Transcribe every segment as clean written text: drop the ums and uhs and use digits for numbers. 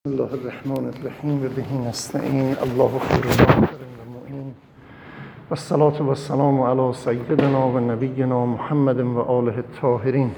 الله الرحمن الرحیم و به نستعین. الله خیر ناصر و معین و الصلاة و السلام علی سیدنا و نبینا محمد و آله الطاهرین.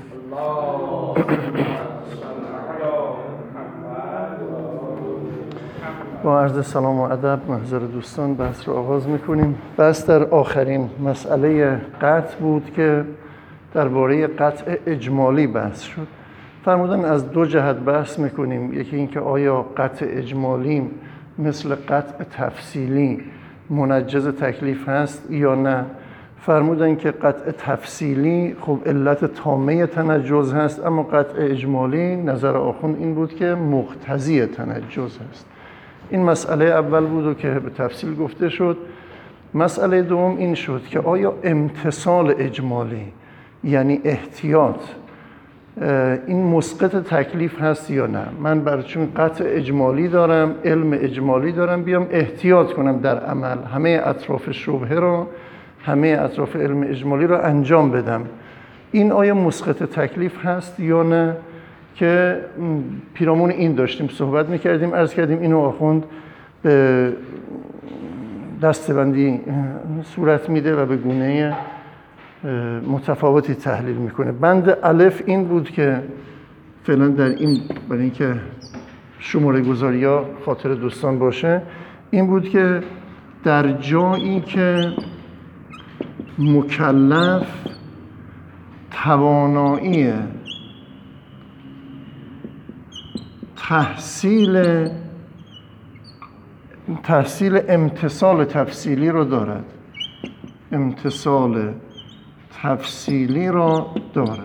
با عرض سلام و ادب محضر دوستان بحث رو آغاز میکنیم. بحث در آخرین مسئله قطع بود که درباره قطع اجمالی بحث شد. فرمودن از دو جهت بحث میکنیم. یکی این که آیا قطع اجمالی مثل قطع تفصیلی منجز تکلیف هست یا نه. فرمودن که قطع تفصیلی خب علت تامه تنجز هست، اما قطع اجمالی نظر آخوند این بود که مقتضی تنجز هست. این مسئله اول بود و که به تفصیل گفته شد. مسئله دوم این شد که آیا امتثال اجمالی یعنی احتیاط این مسقط تکلیف هست یا نه. من برای چون قطع اجمالی دارم، علم اجمالی دارم، بیام احتیاط کنم در عمل، همه اطراف شبهه رو، همه اطراف علم اجمالی رو انجام بدم، این آیا مسقط تکلیف هست یا نه؟ که پیرامون این داشتیم صحبت میکردیم. عرض کردیم اینو آخوند به دسته‌بندی صورت میده و به گونه متفاوتی تحلیل میکنه. بند الف این بود که فعلا در این، برای اینکه شماره گذاری ها خاطر دوستان باشه، این بود که در جایی که مکلف توانایی تحصیل امتثال تفصیلی رو دارد، امتثال تفصیلی را دارد.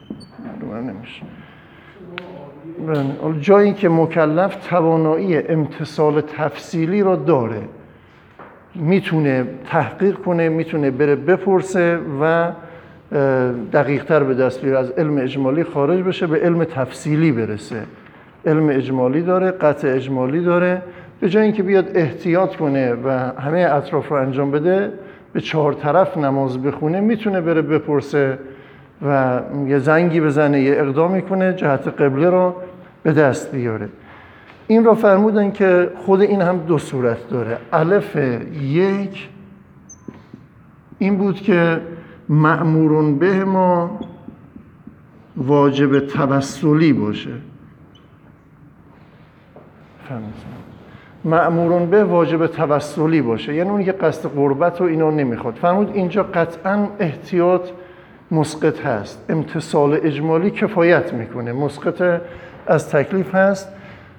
جایی که مکلف توانایی امتثال تفصیلی را داره، میتونه تحقیق کنه، میتونه بره بپرسه و دقیق‌تر به دست بیاره، از علم اجمالی خارج بشه به علم تفصیلی برسه. علم اجمالی داره، قطع اجمالی داره، به جای اینکه بیاد احتیاط کنه و همه اطراف رو انجام بده، به چهار طرف نماز بخونه، میتونه بره بپرسه و یه زنگی بزنه، یه اقدامی کنه، جهت قبله رو به دست بیاره. این رو فرمودن که خود این هم دو صورت داره. الف یک این بود که مأمورون به ما واجب توسلی باشه. مأمورون به واجب توسلی باشه، یعنی اونی که قصد قربت و اینا نمیخواد. فرمود اینجا قطعا احتیاط مسقط هست، امتثال اجمالی کفایت میکنه، مسقط از تکلیف هست،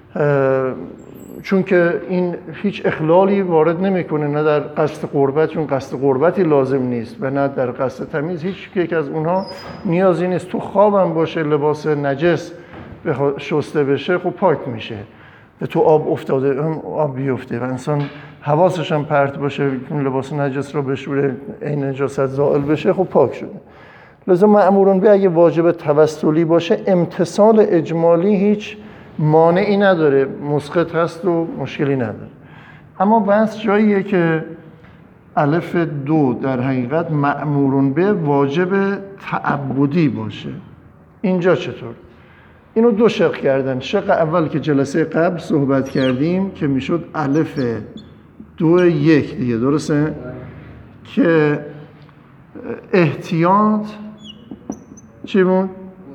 چون که این هیچ اخلالی وارد نمیکنه، نه در قصد قربت چون قصد قربتی لازم نیست و نه در قصد تمیز. هیچ یک از اونها نیازی نیست. تو خوابم باشه لباس نجس شسته بشه، خب پاک میشه. تو آب افتاده آب بیفته و انسان حواسش هم پرت باشه، لباس نجس رو بشوره، این نجاست زائل بشه، خب پاک شده. لذا مأمورون به اگه واجب توسلی باشه، امتثال اجمالی هیچ مانعی نداره، مسقط هست و مشکلی نداره. اما بحث جاییه که الف دو در حقیقت مأمورون به واجب تعبدی باشه. اینجا چطور؟ اینو دو شق کردن. شق اول که جلسه قبل صحبت کردیم که میشد الف دو یک دیگه، درسته؟ که احتیاط چی بود؟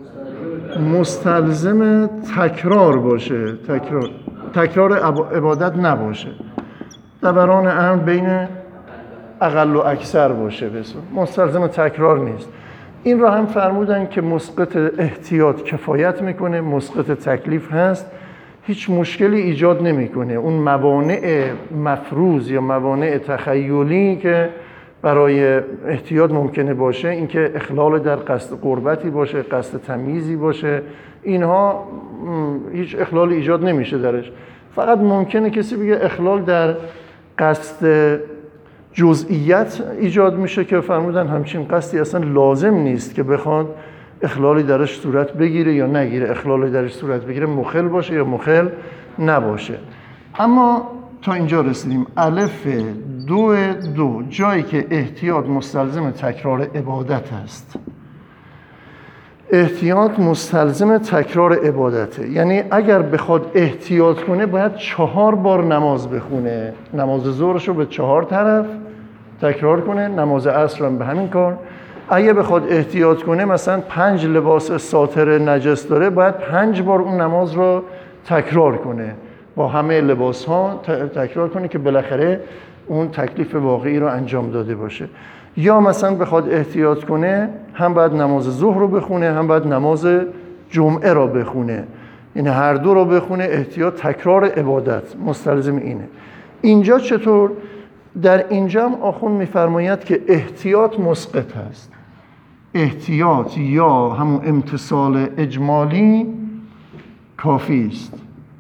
مستلزم تکرار باشه، تکرار عبادت نباشه، دوران امر بین اقل و اکثر باشه، مستلزم تکرار نیست. این را هم فرمودن که مسقط احتیاط کفایت میکنه، مسقط تکلیف هست، هیچ مشکلی ایجاد نمیکنه. اون موانع مفروض یا موانع تخیلی که برای احتیاط ممکنه باشه، اینکه اخلال در قصد قربتی باشه، قصد تمییزی باشه، اینها هیچ اخلالی ایجاد نمیشه درش. فقط ممکنه کسی بگه اخلال در قصد جزئیت ایجاد میشه که فرمودن همچین قصدی اصلا لازم نیست که بخواد اخلالی درش صورت بگیره یا نگیره، اخلالی درش صورت بگیره مخل باشه یا مخل نباشه. اما تا اینجا رسیدیم. الف دو جایی که احتیاط مستلزم تکرار عبادت است. احتیاط مستلزم تکرار عبادته. یعنی اگر بخواد احتیاط کنه باید 4 بار نماز بخونه. نماز ظهرش رو به 4 طرف تکرار کنه، نماز عصر هم به همین کار. اگه بخواد احتیاط کنه مثلا 5 لباس ساتر نجس داره، باید 5 بار اون نماز رو تکرار کنه، با همه لباس ها تکرار کنه که بالاخره اون تکلیف واقعی رو انجام داده باشه. یا مثلا بخواد احتیاط کنه هم باید نماز ظهر رو بخونه، هم باید نماز جمعه رو بخونه، یعنی هر دو رو بخونه. احتیاط تکرار عبادت مستلزم اینه. اینجا چطور؟ در اینجا هم آخوند میفرماید که احتیاط مسقط هست. احتیاط یا همون امتثال اجمالی کافی است.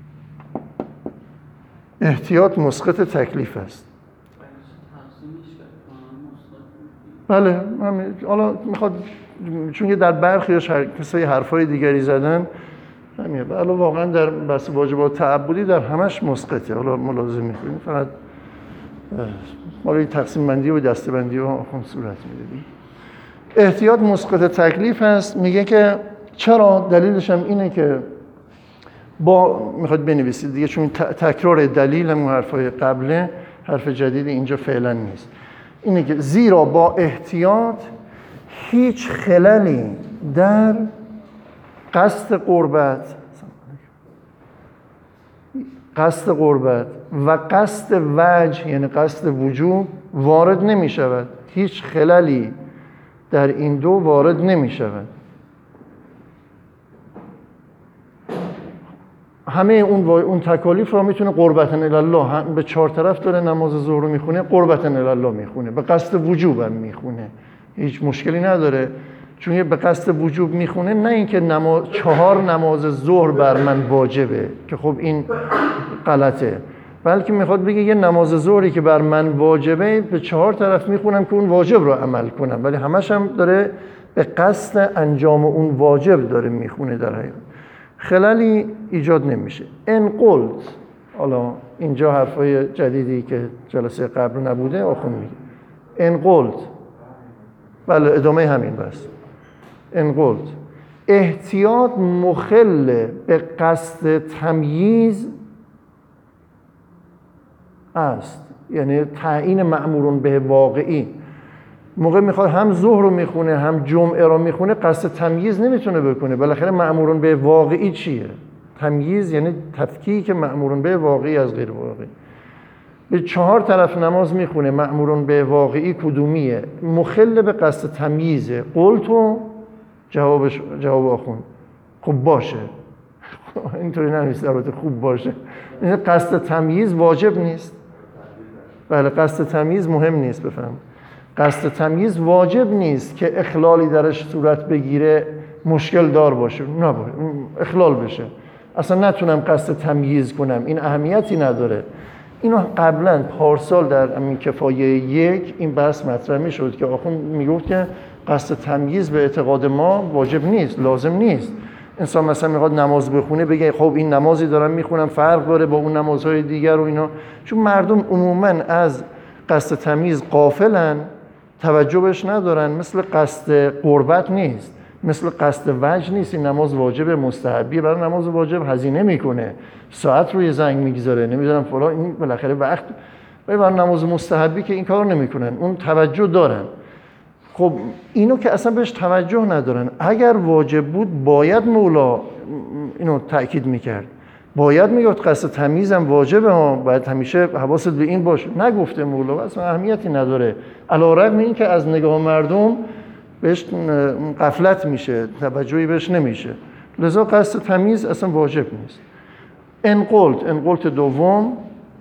احتیاط مسقط تکلیف است. بله، حالا میخواد، چون که در برخی کسایی حرفای دیگری زدن همین، ولی واقعا در بحث واجبات تعبدی در همش مسقطه. حالا ملاحظه میکنیم، فقط ما تقسیم بندی و دسته بندی و آخوند صورت میدادیم. احتیاط مسقط تکلیف هست. میگه که چرا؟ دلیلش هم اینه که میخواد بنویسید دیگه، چون تکرار دلیل همون حرفای قبله، حرف جدیدی اینجا فعلا نیست. اینه که زیرا با احتیاط هیچ خللی در قصد قربت و قصد وجه، یعنی قصد وجوب، وارد نمی شود. هیچ خللی در این دو وارد نمی شود. همه اون تکالیف رو میتونه قربتن الله، به 4 طرف داره نماز ظهر رو میخونه، قربتن الله میخونه، به قصد وجوب هم میخونه، هیچ مشکلی نداره. چون به قصد وجوب میخونه، نه اینکه 4 نماز ظهر بر من واجبه، که خب این غلطه، بلکه میخواد بگه یه نماز ظهری که بر من واجبه به 4 طرف میخونم که اون واجب رو عمل کنم، ولی همش هم داره به قصد انجام اون واجب داره میخونه. در حقیقت خلالی ایجاد نمیشه. ان قلت، حالا اینجا حرفای جدیدی که جلسه قبل نبوده آخوند میگه. ان قلت، بله ادامه همین بس. ان قلت احتیاط مخل به قصد تمییز است، یعنی تعیین مأمورون به واقعی. موقع میخواد هم ظهر رو میخونه هم جمعه رو میخونه، قصد تمییز نمیتونه بکنه. بالاخره مأمورون به واقعی چیه؟ تمییز یعنی تفکیک مأمورون به واقعی از غیر واقعی. به 4 طرف نماز میخونه، مأمورون به واقعی کدومیه؟ مخل به قصد تمییزه. قلتو جواب آخوند خوب باشه. اینطوری نمیست، البته خوب باشه. این قصد تمییز واجب نیست. بله، قصد تمییز مهم نیست، بفهم. قصد تمییز واجب نیست که اخلالی درش صورت بگیره، مشکل دار باشه، اخلال بشه، اصلا نتونم قصد تمییز کنم، این اهمیتی نداره. اینو قبلا پارسال در همین کفایه 1 این بحث مطرح میشد که آخوند میگفت که قصد تمییز به اعتقاد ما واجب نیست، لازم نیست. انسان مثلا میخواد نماز بخونه بگه خب این نمازی دارم میخونم فرق داره با اون نمازهای دیگر و اینا، چون مردم عموما از قصد تمییز غافلن، توجه بهش ندارن. مثل قصد قربت نیست، مثل قصد وجه نیست. این نماز واجب مستحبیه، برای نماز واجب هزینه میکنه، ساعت روی زنگ میگذاره، نمیدونم فلان، این بالاخره وقت. برای نماز مستحبی که این کارو نمیکنن، اون توجه دارن. خب اینو که اصلا بهش توجه ندارن. اگر واجب بود باید مولا اینو تأکید میکرد، باید میگفت قصد تمییزم واجبه، باید همیشه حواست به این باشه. نگفته مولا، اصلا اهمیتی نداره، علی‌رغم این که از نگاه مردم بهش غفلت میشه، توجهی بهش نمیشه. لذا قصد تمییز اصلا واجب نیست. ان قلت دوم،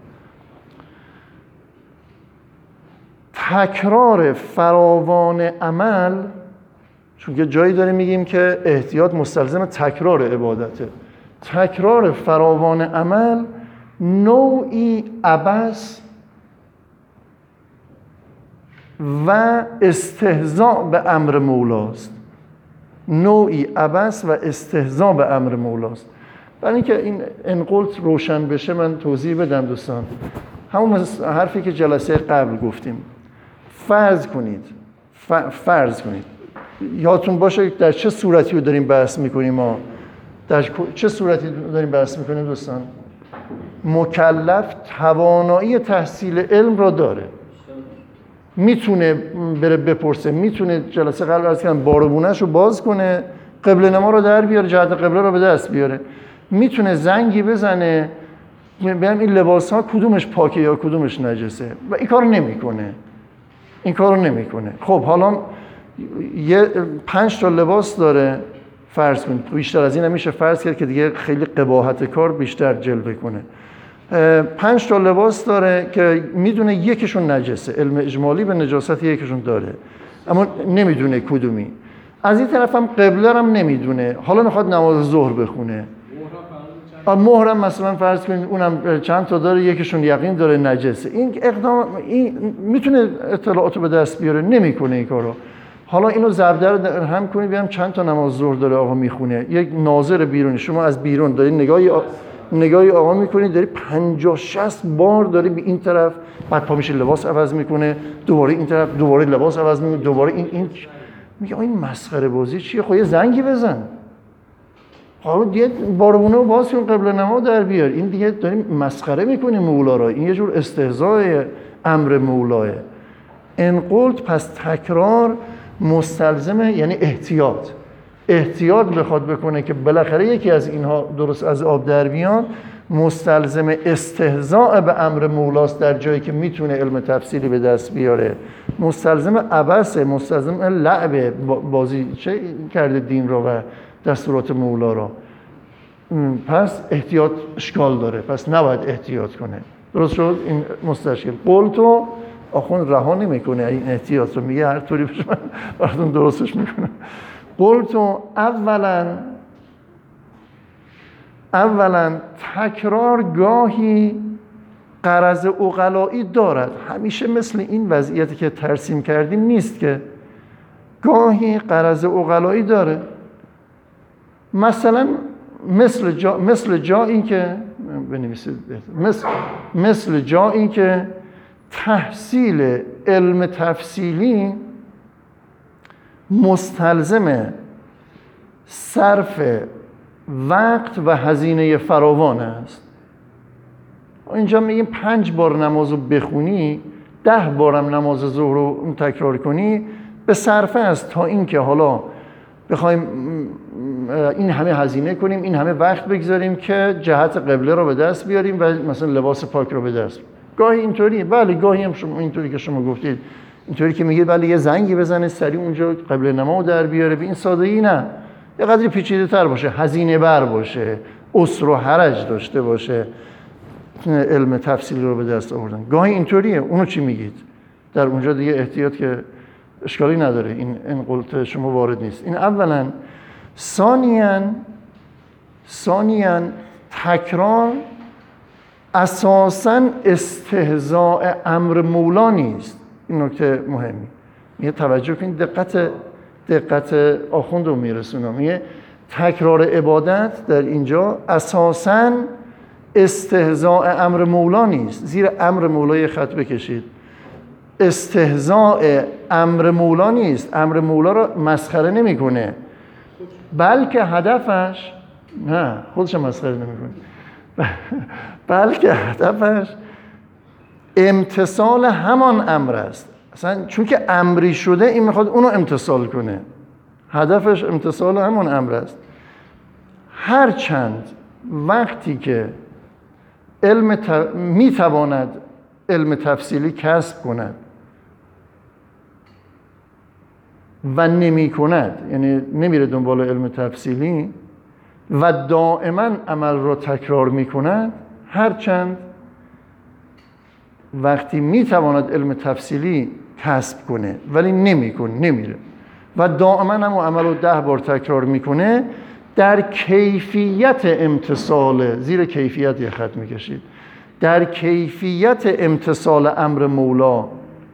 تکرار فراوان عمل، چون که جایی داره میگیم که احتیاط مستلزم تکرار عبادته. تکرار فراوان عمل نوعی عبث و استهزاء به امر مولاست. نوعی عبث و استهزاء به امر مولاست. برای اینکه این انقلت روشن بشه من توضیح بدم دوستان. همون حرفی که جلسه قبل گفتیم. فرض کنید یادتون باشه در چه صورتی رو داریم بحث میکنیم ما، در چه صورتی داریم بحث میکنیم دوستان؟ مکلف توانایی تحصیل علم را داره، میتونه بره بپرسه، میتونه جلسه قبل عرض کردم باربونش رو باز کنه، قبله نما رو در بیاره، جهت قبله رو به دست بیاره، میتونه زنگی بزنه ببینم این لباس ها کدومش پاکه یا کدومش نجسه و این کارو نمیکنه. خب حالا 5 تا لباس داره فرض کنید، بیشتر از این هم میشه فرض کرد که دیگه خیلی قباحت کار بیشتر جلوه کنه. 5 تا لباس داره که میدونه یکیشون نجسه، علم اجمالی به نجاست یکیشون داره اما نمیدونه کدومی. از این طرف هم قبله هم نمیدونه، حالا میخواد نماز ظهر بخونه. مهرم مثلا فرض کنید اونم چند تا داره، یکیشون یقین داره نجسه. این اقدام این میتونه اطلاعاتو به دست بیاره، نمیکنه این کارو. حالا اینو ضربه رو هم کنید ببینم چند تا نماز ظهر داره آقا میخونه. یک ناظر بیرونی، شما از بیرون داری نگاهی آقا میکنید، داری 50-60 بار داری به این طرف، بعد پا میشه لباس عوض میکنه، دوباره این طرف، دوباره لباس عوض میکنه، دوباره این میگه این مسخره بازی چیه؟ خب یه زنگی بزن. حالا دیگه بارونه رو باز کن قبل نماز در بیار. این دیگه داریم مسخره میکنیم مولا را، این یه جور استهزاء امر مولاه. ان قلت پس تکرار مستلزمه، یعنی احتیاط بخواد بکنه که بالاخره یکی از اینها درست از آب در بیان، مستلزم استهزاء به امر مولاست در جایی که میتونه علم تفصیلی به دست بیاره، مستلزم عبثه، مستلزم لعبه، بازی چه کرده دین رو و دستورات مولا رو. پس احتیاط اشکال داره، پس نباید احتیاط کنه. درست شد؟ این مستشکل قلتو آخوند رها نمیکنه این احتیاط رو، میگه هر طوری بشه من براتون درستش میکنم. قلتو اولا تکرار گاهی غرض عقلایی دارد، همیشه مثل این وضعیتی که ترسیم کردیم نیست که، گاهی غرض عقلایی داره. مثلا مثل جا این که بنویسید، مثل جا این که تحصیل علم تفصیلی مستلزم صرف وقت و هزینه فراوان است. اینجا میگیم 5 بار نمازو بخونی، 10 بارم نماز ظهر رو تکرار کنی به صرفه است، تا اینکه حالا بخوایم این همه هزینه کنیم، این همه وقت بگذاریم که جهت قبله رو به دست بیاریم و مثلا لباس پاک رو به دست. گاهی اینطوریه، بله گاهی هم شما اینطوری که شما گفتید، اینطوری که میگید بله یه زنگی بزنه سریع اونجا قبله نماز در بیاره، به این سادگی نه، یه قدری پیچیده تر باشه، هزینه بر باشه، اسر و حرج داشته باشه علم تفصیلی رو به دست آوردن. گاهی اینطوریه، اونو چی میگید؟ در اونجا دیگه احتیاط که اشکالی نداره، این قلت شما وارد نیست. این اولا. ثانیاً تکرار اساساً استهزاء امر مولا نیست. این نکته مهمی. میگه توجه کنید، دقت آخوند رو میرسونم. میگه تکرار عبادت در اینجا اساساً استهزاء امر مولا نیست. زیر امر مولا خط بکشید. استهزاء امر مولا نیست، امر مولا رو مسخره نمیکنه، بلکه هدفش نه خودش مسخره نمیکنه، بلکه هدفش امتثال همان امر است. اصلا چون که امری شده این میخواد اونو امتثال کنه، هدفش امتثال همان امر است. هرچند وقتی که میتواند علم تفصیلی کسب کند و نمی کند، یعنی نمیره دنبال علم تفصیلی و دائما عمل را تکرار می کند، هرچند وقتی می تواند علم تفصیلی کسب کنه ولی نمیره و دائما هم عمل رو 10 بار تکرار میکنه، در کیفیت امتثال، زیر کیفیت یه خط میکشید، در کیفیت امتثال امر مولا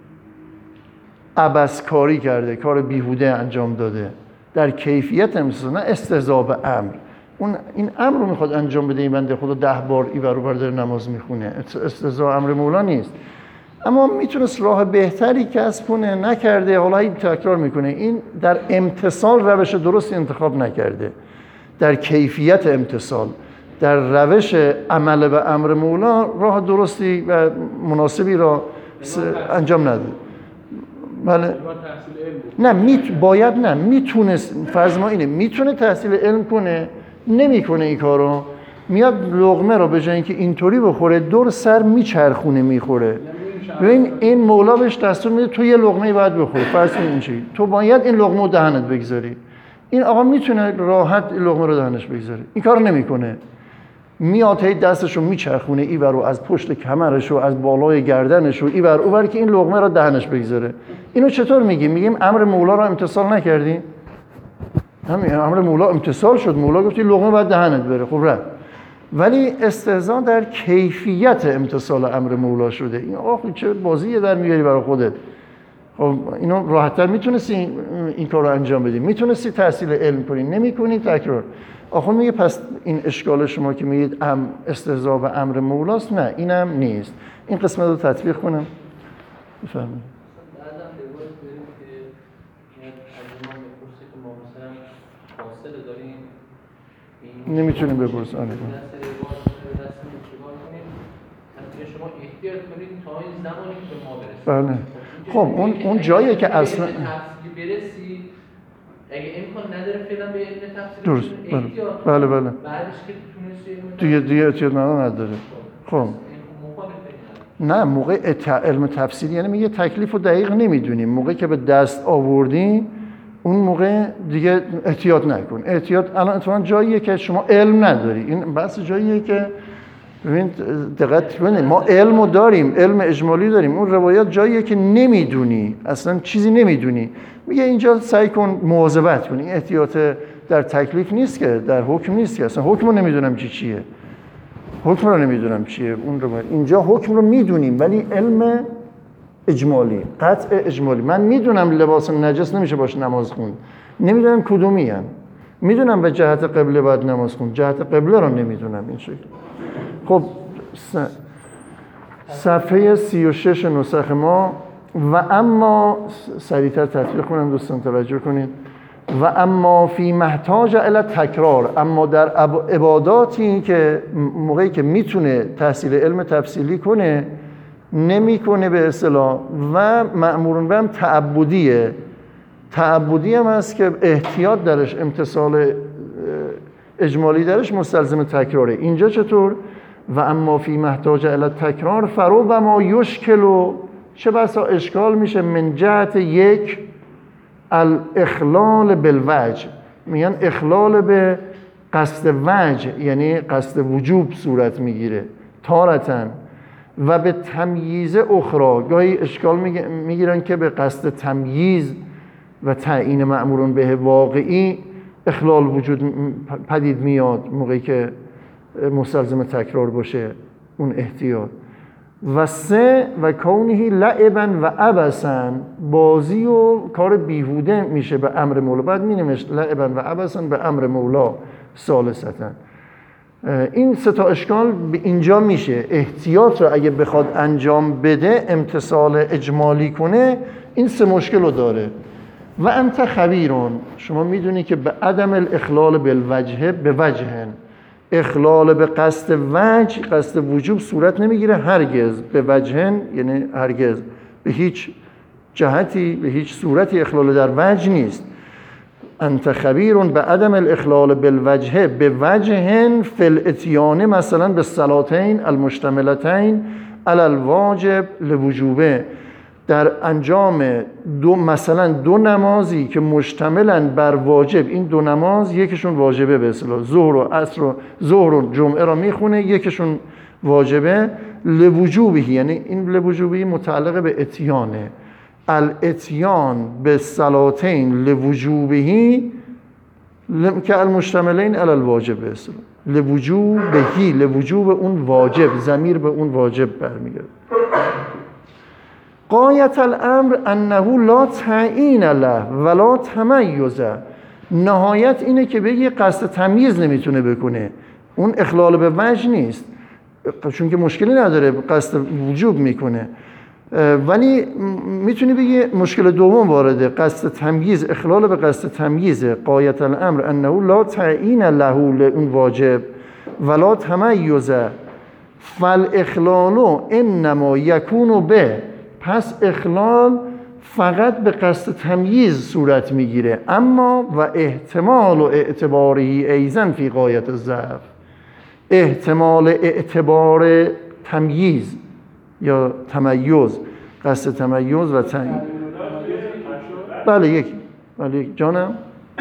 عبث کاری کرده، کار بیهوده انجام داده، در کیفیت امتثال، نه استهزاء به امر. این امر رو میخواد انجام بده، این بنده خدا 10 بار این ور اون ور داره نماز میخونه، استهزاء امر مولا نیست. اما میتونست راه بهتری کسب کنه، نکرده، حالا این تکرار میکنه. این در امتصال روش درست انتخاب نکرده، در کیفیت امتصال، در روش عمل به امر مولا راه درستی و مناسبی را انجام نده. بله نه باید نه میتونست، فرض ما اینه میتونه تحصیل علم کنه، نمیکنه این کارو، میاد لقمه رو به جای اینکه اینطوری بخوره دور سر میچرخونه میخوره. ببین این مولا بهش دستور میده تو یه لقمه باید بخوری، فرض کن اینجوری تو باید این لقمه رو دهنت بگذاری. این آقا میتونه راحت لقمه رو دهنش بگذاره، این کارو نمیکنه، میاد هی دستشو میچرخونه اینور رو، از پشت کمرش و از بالای گردنش و اینور اونور که این لقمه رو دهنش بگذاره. اینو چطور میگیم؟ میگیم امر مولا رو امتصال نکردی؟ همین امر مولا امتصال شد، مولا گفت این لقمه باید دهنت بره، خب رفت. ولی استهزاء در کیفیت امتصال امر مولا شده. این آخه چه بازیه در میاری برای خودت. خب اینو راحت‌تر میتونستی این کار رو انجام بدی، میتونستی تحصیل علم کنی، نمی‌کنی، تکرار. آخه میگه پس این اشکال شما که میگید استهزاء به امر مولاست، نه اینم نیست. این قسمت رو تطبیق کنم بفرمایید. نمیتونیم بپرسیم. شما احتیاط کنید تا این زمانی که به ما برسید. بله. خب اون جاییه که اصلا تفصیلی برسید، اگه امکان نداره فعلا به علم تفصیلی درست. احتیاط بله بعدش که تونستی دیگه احتیاط نداره. خب نه موقع علم تفصیلی یعنی میگه تکلیف رو دقیق نمیدونیم، موقعی که به دست آوردی اون موقع دیگه احتیاط نکن. احتیاط الان اتفاقا جاییه که شما علم نداری، این بحث جاییه که ببین دقت کنید ما علمو داریم، علم اجمالی داریم، اون روایات جاییه که نمیدونی، اصلا چیزی نمیدونی، میگه اینجا سعی کن مواظبت کنی. احتیاط در تکلیف نیست که، در حکم نیست که، اصلا حکمو نمیدونم چیه، حکم رو نمیدونم چیه. اون روایت اینجا حکم رو میدونیم ولی علم اجمالی، قطع اجمالی. من میدونم لباس نجس نمیشه باش نماز خوند، نمیدونم کدومی ام، میدونم به جهت قبله باید نماز خوند، جهت قبله رو نمیدونم. این شکل. خب صفحه 36 نسخ ما و اما سریعتر تطبیق کنم دوستان توجه کنید. و اما فی محتاج الی تکرار، اما در عباداتی که موقعی که میتونه تحصیل علم تفصیلی کنه نمیکنه به اصطلاح و مأمورون به هم تعبدی هم هست که احتیاط درش، امتصال اجمالی درش مستلزم تکراره. اینجا چطور؟ و اما فی محتاج الی تکرار فرو و ما یشکلو، چه بسا اشکال میشه من جهت یک الاخلال بالوجه، میگن اخلال به قصد وجه یعنی قصد وجوب صورت میگیره تارتن، و به تمییز اخرى گاهی اشکال میگیرن که به قصد تمییز و تعیین مأمورون به واقعی اخلال وجود پدید میاد موقعی که مستلزم تکرار باشه اون احتیاط. و سه و کونهی لعبا و عبثا، بازی و کار بیهوده میشه به امر مولا، بعد مینوشت لعبا و عبثا به امر مولا ثالثتا. این سه تا اشکال به اینجا میشه. احتیاط رو اگه بخواد انجام بده، امتصال اجمالی کنه، این سه مشکل رو داره. و انت خبیرون، شما میدونی که به عدم الاخلال بالوجه به وجهن، اخلال به قصد وجه، قصد وجوب صورت نمیگیره هرگز، به وجهن یعنی هرگز، به هیچ جهتی به هیچ صورتی اخلال در وجه نیست. انت خبیرون به عدم الاخلال بالوجه به وجهن فی الاتیان مثلا به صلاتین المشتملتین علی الواجب لوجوبه، در انجام مثلا دو نمازی که مشتملن بر واجب، این دو نماز یکیشون واجبه به اصطلاح، ظهر و عصر و ظهر و جمعه را میخونه، یکیشون واجبه لوجوبه، یعنی این لوجوبه متعلق به اتیانه، الاتیان به صلاتین لوجوبه که المشتملین علی الواجب به اصطلاح لوجوبه، لوجوب اون واجب، ضمیر به اون واجب برمیگرده. غایت الامر انه لا تعیین له ولا تمیز، نهایت اینه که بگی قصد تمییز نمیتونه بکنه، اون اخلال به وجه نیست چون که مشکلی نداره، قصد وجوب میکنه. ولی میتونی بگی مشکل دوم وارده، قصد تمییز، اخلال به قصد تمییز. غایت الامر انه لا تعیین له اون واجب ولا تمییز فالاخلال انما یکون به، پس اخلال فقط به قصد تمییز صورت میگیره، اما و احتمال و اعتباره ایزن فی غایت الضعف، احتمال اعتبار تمییز یا تمیز، قصد تمیز و تمیز. بله یک جانم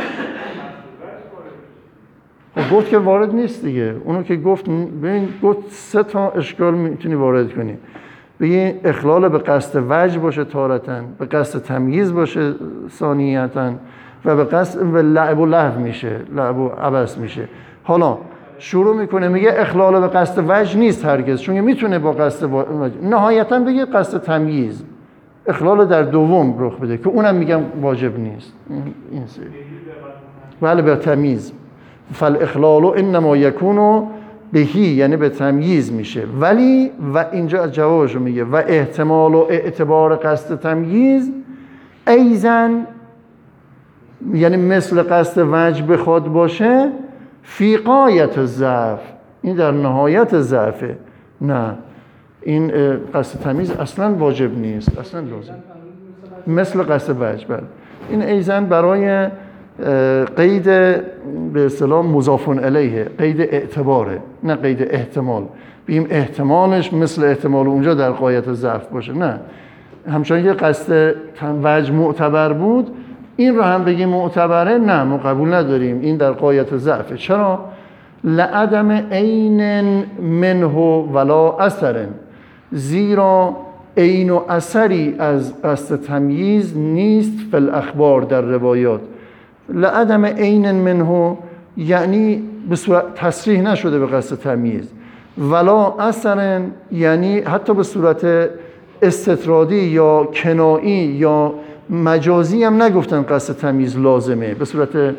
خب گفت که وارد نیست دیگه. اونو که گفت ببین گفت 3 تا اشکال میتونی وارد کنی. بگی اخلال به قصد وجه باشه تارتن، به قصد تمییز باشه ثانیتن، و به قصد لعب و لهو میشه، لعب و عبث میشه. حالا شروع میکنه میگه اخلال به قصد وجه نیست هرگز، چون میتونه با قصد وجه. نهایتا بگه قصد تمییز، اخلال در دوم رخ بده که اونم میگم واجب نیست. این سه بله به تمییز. فالاخلال انما یکون بهی، یعنی به تمییز میشه. ولی و اینجا جوابشو میگه و احتمال و اعتبار قصد تمییز ایزن، یعنی مثل قصد وجه بخواد باشه، فی غایت الضعف، این در نهایت ضعفه. نه این قصد تمییز اصلا واجب نیست، اصلا لازم مثل قصد وجه. بله این ایزن برای قید به اصطلاح مضاف الیه، قید اعتباره نه قید احتمال. بگیم احتمالش مثل احتمال اونجا در غایت ضعف باشه، نه همچنان که قصد وجه معتبر بود این رو هم بگیم معتبره، نه ما قبول نداریم، این در غایت ضعفه. چرا؟ لعدم عین منه ولا اثر، زیرا عین و اثری از قصد تمییز نیست فی الاخبار در روایات. لعدم عین منه یعنی به صورت تصریح نشده به قصد تمییز، ولا اثر یعنی حتی به صورت استطرادی یا کنایی یا مجازی هم نگفتن قصد تمییز لازمه، به صورت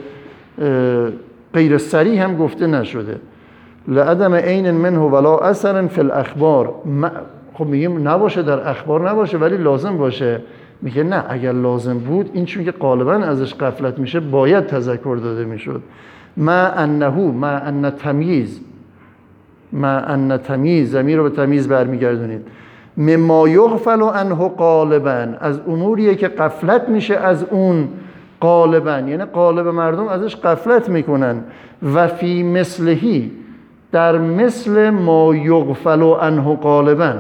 غیر صریح هم گفته نشده. لعدم عین منه ولا اثر فی الاخبار. خب میگیم نباشه در اخبار نباشه ولی لازم باشه. میگه نه اگر لازم بود این چون که غالبا ازش غفلت میشه باید تذکر داده میشد. ما ان تمییز ضمیر رو به تمییز برمیگردونید. مما یغفل عنه غالبا، از اموریه که غفلت میشه از اون غالبا، یعنی غالب مردم ازش غفلت میکنن. و فی مثلهی، در مثل ما یغفل عنه غالبا،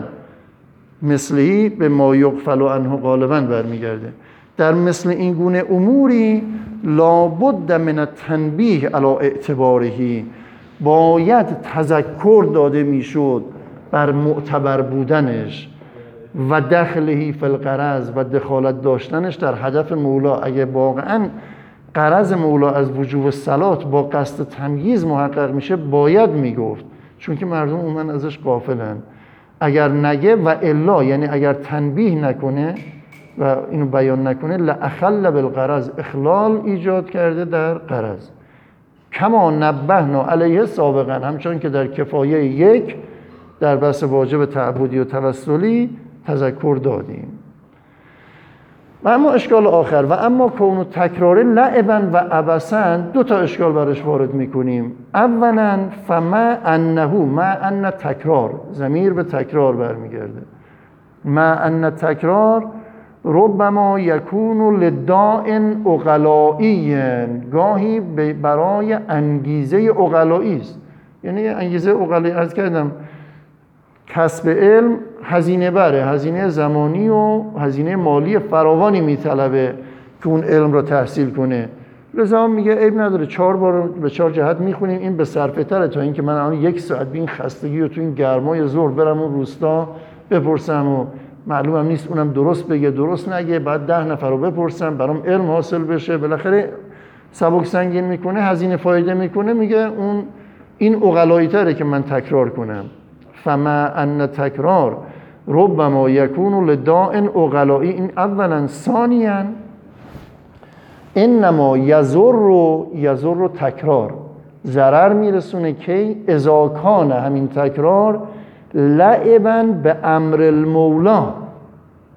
مثلهی به ما یغفل عنه غالبا برمیگرده. در مثل این گونه اموری لابد من التنبیه علی اعتبارهی، باید تذکر داده میشد بر معتبر بودنش و دخلهی فی الغرض، و دخالت داشتنش در هدف مولا. اگه واقعا غرض مولا از وجوب الصلات با قصد تمییز محقق میشه باید میگفت، چون که مردم عموما ازش غافلن. اگر نگه و الا، یعنی اگر تنبیه نکنه و اینو بیان نکنه، لاخل بالغرض، اخلال ایجاد کرده در غرض. کما نبهنا علیه سابقا، همچون که در کفایه 1 در بحث واجب تعبدی و توسلی تذکر دادیم. و اما اشکال آخر، و اما کون تکرار لعبا و عبثا، 2 تا اشکال برش وارد میکنیم. اولا فما ان تکرار، ضمیر به تکرار برمیگرده. ما ان تکرار ربما یکون لداء عقلائی، گاهی برای انگیزه عقلائی است. یعنی انگیزه عقلائی عرض کردم کسب علم هزینه بره، هزینه زمانی و هزینه مالی فراوانی میطلبه که اون علم رو تحصیل کنه. لذا میگه عیب نداره 4 بار به 4 جهت میخونیم، این به صرفه تره تا اینکه من الان 1 ساعت به این خستگی و تو این گرمای ظهر برم اون روستا بپرسم و معلومم نیست اونم درست بگه درست نگه، بعد 10 نفر رو بپرسم برام علم حاصل بشه. بالاخره سبک سنگین میکنه، هزینه فایده میکنه. میگه اون این عقلایی تره که من تکرار کنم. فما ان تکرار ربما یکون لداء عقلائی، این اولا. ثانیا انما یضر تکرار، ضرر میرسونه که اذا کان همین تکرار لعبا به امر المولا،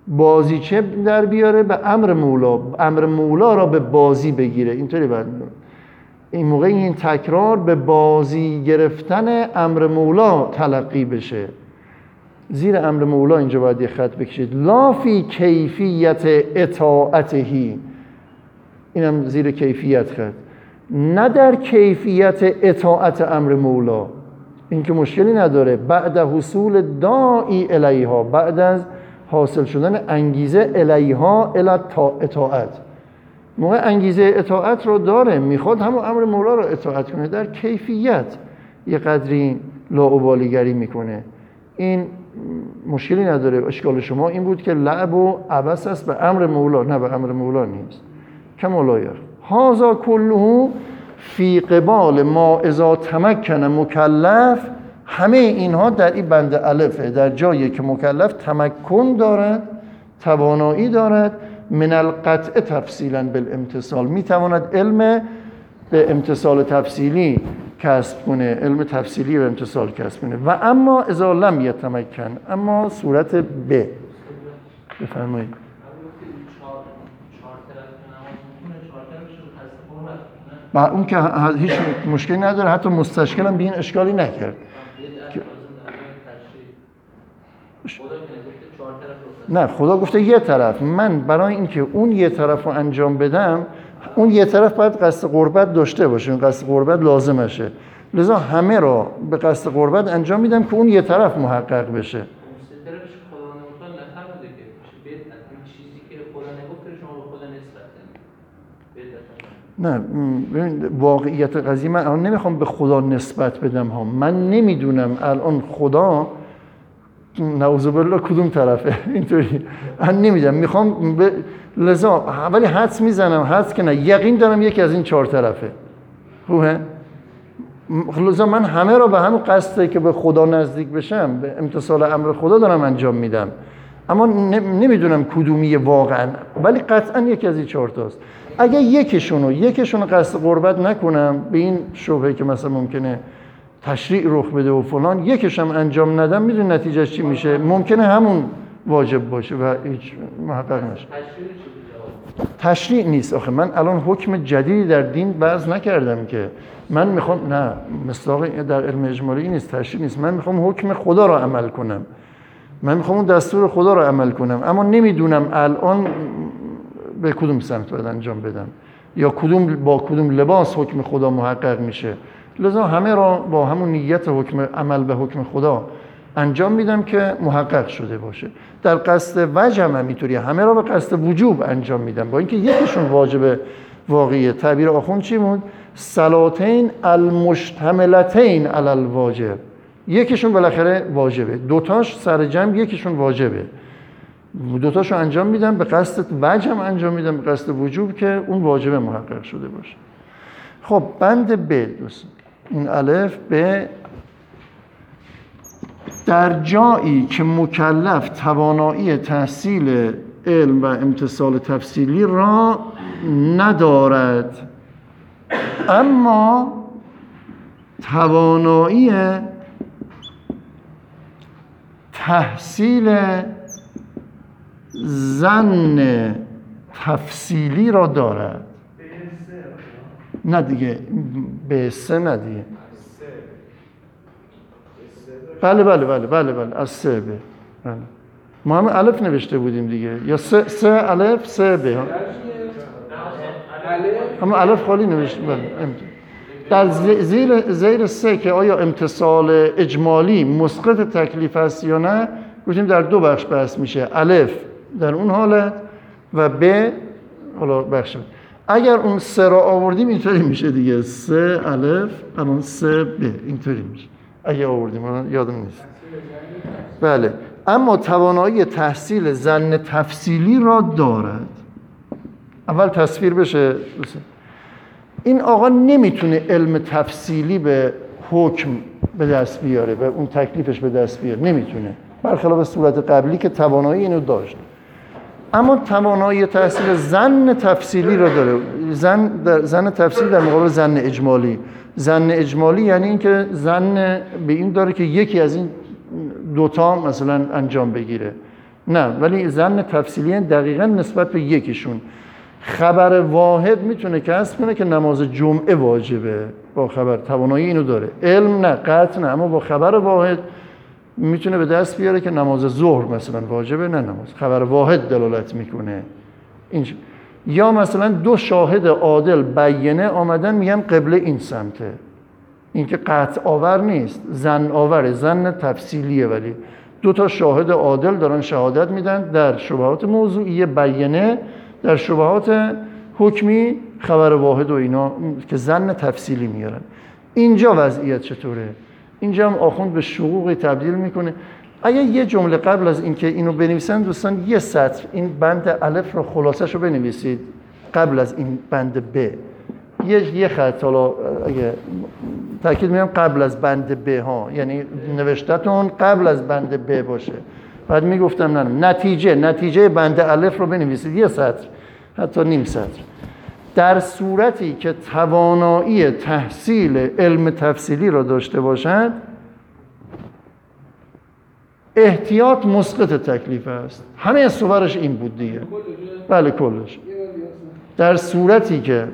بازیچه در بیاره به امر مولا، امر مولا را به بازی بگیره. اینطوری باید این موقع این تکرار به بازی گرفتن امر مولا تلقی بشه. زیر امر مولا اینجا باید یه خط بکشید. لا فی کیفیت اطاعتهی، اینم زیر کیفیت خط، نه در کیفیت اطاعت امر مولا. این که مشکلی نداره بعد حصول داعی الیها، بعد از حاصل شدن انگیزه الیها الی اطاعت. موقع انگیزه اطاعت رو داره، میخواد همون امر مولا رو اطاعت کنه، در کیفیت یه قدری لاابالیگری میکنه. این مشکلی نداره. اشکال شما این بود که لعب و عبث است به امر مولا، نه به امر مولا نیست. کما لا یرى هذا كله فی قبال ما اذا تمکن مکلف. همه اینها در این بند الفه، در جایی که مکلف تمکن دارد، توانایی دارد، من القطع تفصیلا بالامتصال، میتواند علم به امتصال تفصیلی کسب کنه، علم تفصیلی به امتصال کسب کنه. و اما اذا لم یتمکن، اما صورت ب. بفرمایید. با اون که هیچ مشکلی نداره، حتی مستشکل هم به این اشکالی نکرد. نه، خدا گفته یه طرف. من برای اینکه اون یه طرف رو انجام بدم، اون یه طرف باید قصد قربت داشته باشه، اون قصد قربت لازمشه. لذا همه را به قصد قربت انجام میدم که اون یه طرف محقق بشه. نه، واقعیت قضیه من الان نمیخوام به خدا نسبت بدم ها. من نمیدونم الان خدا نعوذ بالله کدوم طرفه. اینطوری من نمیدونم، میخوام لذا ولی حدس میزنم، حدس که نه، یقین دارم یکی از این 4 طرفه. خوبه؟ لذا من همه را به همون قصده که به خدا نزدیک بشم، به امتصال امر خدا دارم انجام میدم، اما نمیدونم کدومی واقعا، ولی قطعا یکی از این 4 تاست. اگه یکیشونو قصد قربت نکنم، به این شبهه که مثلا ممکنه تشریع رخ بده و فلان، یکیشم انجام ندم، میدونی نتیجهش چی میشه؟ ممکنه همون واجب باشه و هیچ محقق نشه. تشریع نیست. آخه من الان حکم جدیدی در دین وضع نکردم که من میخوام، نه، مصداق در علم اجمالی نیست، تشریع نیست. من میخوام حکم خدا رو عمل کنم، من میخوام اون دستور خدا رو عمل کنم، اما نمیدونم الان به کدوم سمت باید انجام بدم یا با کدوم لباس حکم خدا محقق میشه. لذا همه را با همون نیت حکم عمل به حکم خدا انجام میدم که محقق شده باشه. در قصد وجه هم اینطوریه، همه را به قصد وجوب انجام میدم، با اینکه یکیشون واجب واقعیه. تعبیر آخوند چی بود؟ صلاتین المشتملتین علی الواجب. یکیشون بالاخره واجبه، دوتاش سر جمع یکیشون واجبه، دوتاشو انجام میدم به قصد وجه هم انجام میدم به قصد وجوب که اون واجبه محقق شده باشه. خب بند ب دوست، این الف به در جایی که مکلف توانایی تحصیل علم و امتصال تفصیلی را ندارد، اما توانایی تحصیل ظن تفصیلی را دارد. نه دیگه، به سه نه دیگه. بله از سه به. بله. ما هم الف نوشته بودیم دیگه، یا سه الف سه به. اما الف خالی نوشتیم. بله. در زیر سه که آیا امتصال اجمالی مسقط تکلیف است یا نه، گفتیم در 2 بخش بحث میشه. الف در اون حالت و ب حالا بخش. اگر اون سه را آوردیم اینطوری میشه دیگه، 3 الف الان 3 ب اینطوری میشه اگه آوردیم، من یادم نیست. بله، اما توانایی تحصیل ظن تفصیلی را دارد. اول تصویر بشه. این آقا نمیتونه علم تفصیلی به حکم به دست بیاره، به اون تکلیفش به دست بیاره، نمیتونه، برخلاف صورت قبلی که توانایی اینو داشت. اما توانایی تحصیل ظن تفصیلی را داره. ظن تفصیلی در مقابل ظن اجمالی. ظن اجمالی یعنی اینکه ظن به این داره که یکی از این 2 تا مثلا انجام بگیره. نه، ولی ظن تفصیلی دقیقاً نسبت به یکیشون. خبر واحد میتونه کسب کنه که نماز جمعه واجبه، با خبر توانایی اینو داره. علم نه، قطع نه، اما با خبر واحد میتونه به دست بیاره که نماز ظهر مثلا واجبه، نه نماز. خبر واحد دلالت میکنه. یا مثلا دو شاهد عادل بینه آمدن میگن قبله این سمته، این که قطع آور نیست، ظن آوره، ظن تفصیلیه، ولی دو تا شاهد عادل دارن شهادت میدن در شبهات موضوعی بینه، در شبهات حکمی خبر واحد و اینا که ظن تفصیلی میارن. اینجا وضعیت چطوره؟ اینجا هم آخوند به شقوقی تبدیل میکنه. اگه یه جمله قبل از اینکه اینو بنویسن دوستان یه سطر این بند الف رو خلاصش رو بنویسید قبل از این بند ب، یه خط، حالا اگه تاکید میگم قبل از بند ب ها، یعنی نوشتتون قبل از بند ب باشه. بعد میگفتم نه، نتیجه بند الف رو بنویسید یه سطر، حتی نیم سطر. در صورتی که توانایی تحصیل علم تفصیلی را داشته باشد، احتیاط مسقط تکلیف است. همه صورش این بود دیگه. بله کلش. در صورتی که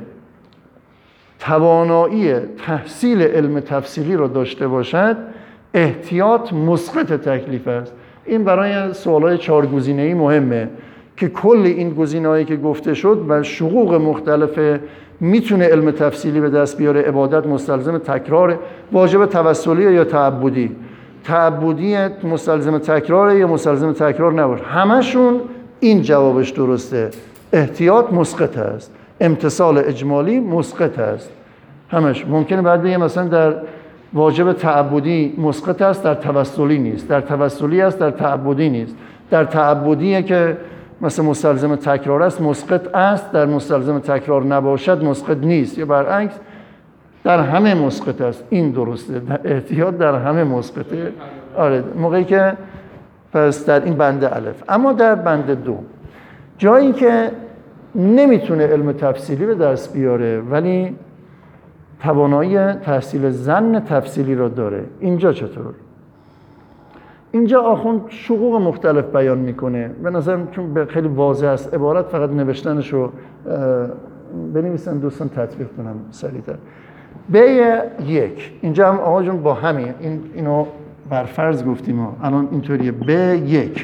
توانایی تحصیل علم تفصیلی را داشته باشد، احتیاط مسقط تکلیف است. این برای سوالای 4 گزینه‌ای مهمه که کل این گزینه‌هایی که گفته شد و شقوق مختلف میتونه علم تفصیلی به دست بیاره. عبادت مستلزم تکرار، واجب توسلی یا تعبدی، تعبدیت مستلزم تکرار یا مستلزم تکرار نباشه، همشون این جوابش درسته. احتیاط مسقط است، امتثال اجمالی مسقط است، همش. ممکنه بعد بگم مثلا در واجب تعبدی مسقط است، در توسلی نیست، در توسلی است، در تعبدی نیست، در تعبدیه که مثلا مستلزم تکرار است مسقط است، در مستلزم تکرار نباشد مسقط نیست، یا برعکس در همه مسقط است. این درسته، احتیاط در همه مسقطه. آره، موقعی که پس در این بند الف. اما در بند 2 جایی که نمیتونه علم تفصیلی به دست بیاره ولی توانایی تحصیل ظن تفصیلی رو داره، اینجا چطور؟ اینجا آخوند شقوق مختلف بیان میکنه. به نظرم چون خیلی واضح است، عبارت فقط نوشتنش رو بنویسن دوستان تطبیق کنم سریعتر. ب1 اینجا هم آقا جون با همین اینو برفرض گفتیم الان اینطوریه. ب1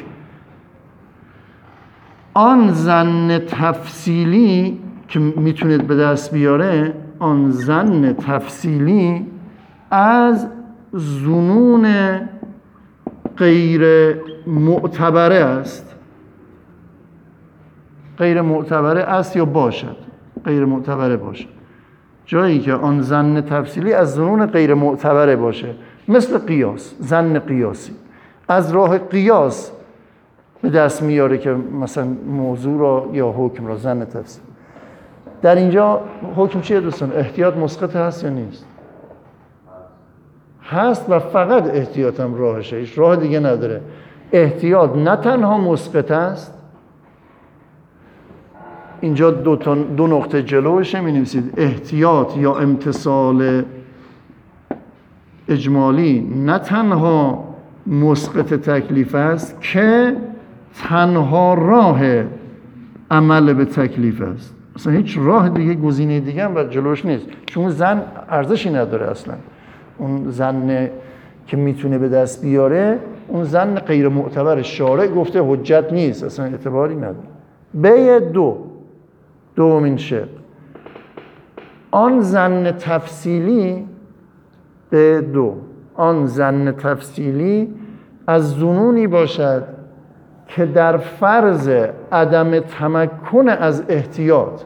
آن ظن تفصیلی که میتونید به دست بیاره، آن ظن تفصیلی از ظنون غیر معتبره است. غیر معتبره است یا باشد، غیر معتبره باشد. جایی که آن ظن تفصیلی از ظنون غیر معتبره باشه، مثل قیاس، ظن قیاسی از راه قیاس به دست میاره که مثلا موضوع را یا حکم را ظن تفصیلی. در اینجا حکم چیه دوستان؟ احتیاط مسقط هست یا نیست؟ هست و فقط احتیاط هم راهشه، هیچ راه دیگه نداره. احتیاط نه تنها مسقط است، اینجا دو نقطه جلوشه می نویسید احتیاط یا امتثال اجمالی نه تنها مسقط تکلیف است که تنها راه عمل به تکلیف است. اصلا هیچ راه دیگه، گزینه دیگه هم جلوش نیست، چون زن ارزشی نداره اصلا. اون زن که میتونه به دست بیاره، اون زن غیر معتبر، شارع گفته حجت نیست، اصلا اعتباری نداره. ب2 دومین شق، آن زن تفصیلی ب2 آن زن تفصیلی از ظنونی باشد که در فرض عدم تمکن از احتیاط،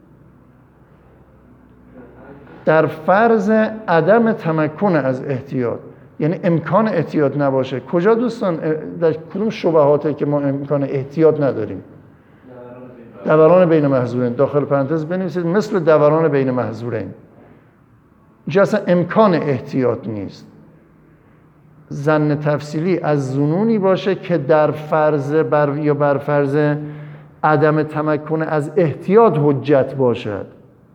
در فرض عدم تمکن از احتیاط، یعنی امکان احتیاط نباشه. کجا دوستان؟ در کدوم شبهاته که ما امکان احتیاط نداریم؟ دوران بین محظورین. داخل پرانتز بنویسید مثل دوران بین محظورین. اینجا اصلا امکان احتیاط نیست. ظن تفصیلی از ظنونی باشه که در فرض یا بر فرض عدم تمکن از احتیاط حجت باشد.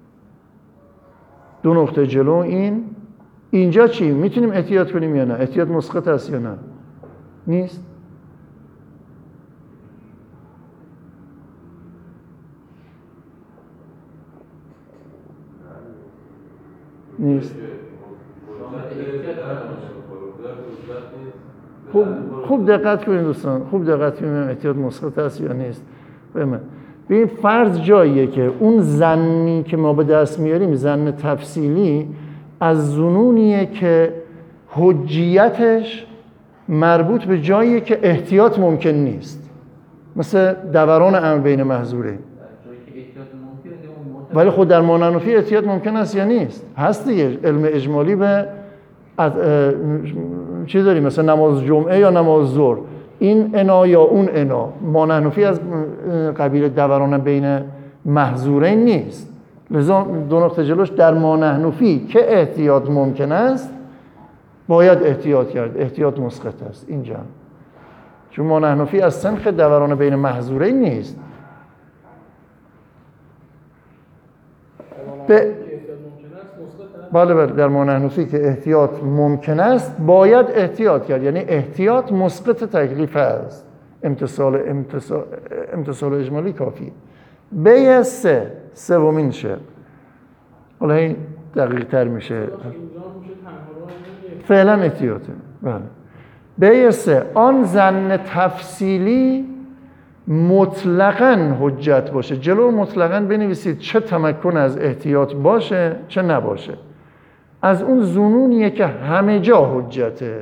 دو نقطه جلو اینجا چی؟ میتونیم احتیاط کنیم یا نه؟ احتیاط مسقط است یا نه؟ نیست. نیست. خوب دقت کنید دوستان، خوب دقت کنید احتیاط مسقط است یا نیست. ببین فرض جاییه که اون ظنی که ما به دست میاریم، ظن تفصیلی، از ظنونیه که حجیتش مربوط به جاییه که احتیاط ممکن نیست، مثل دوران امر بین محظورین. ولی خود در مانعنفی احتیاط ممکن است یا نیست؟ هست دیگه. علم اجمالی به چی داریم؟ مثلا نماز جمعه یا نماز ظهر، این انا یا اون انا. مانعنفی از قبیل دوران بین محظورین نیست. لذا دو نقطه جلوش در مانعنفی که احتیاط ممکن است باید احتیاط کرد، احتیاط مسقط است اینجا، چون مانعنفی از سنخ دوران بین محظورین نیست. بله در مانعنفی که احتیاط ممکن است باید احتیاط کرد، یعنی احتیاط مسقط تکلیف است. امتصال اجمالی کافی. بی سومین شرط، حالا این دقیق تر میشه، فعلا احتیاطه. بله. بی آن ظن تفصیلی مطلقاً حجت باشه. جلو مطلقاً بنویسید چه تمکن از احتیاط باشه چه نباشه. از اون ظنونیه که همه جا حجته.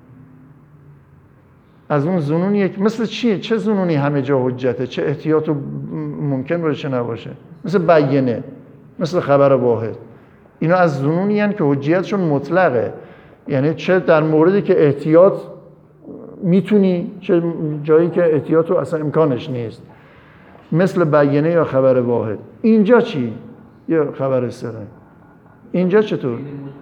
از اون ظنونیه که مثل چیه؟ چه ظنونی همه جا حجته؟ چه احتیاط ممکن باشه چه نباشه؟ مثل بیینه، مثل خبر واحد. اینا از ظنونی هستند که حجیتشون مطلقه، یعنی چه در موردی که احتیاط میتونی، چه جایی که احتیاط رو اصلا امکانش نیست، مثل بیینه یا خبر واحد. اینجا چی؟ یا خبر سره. اینجا چطور؟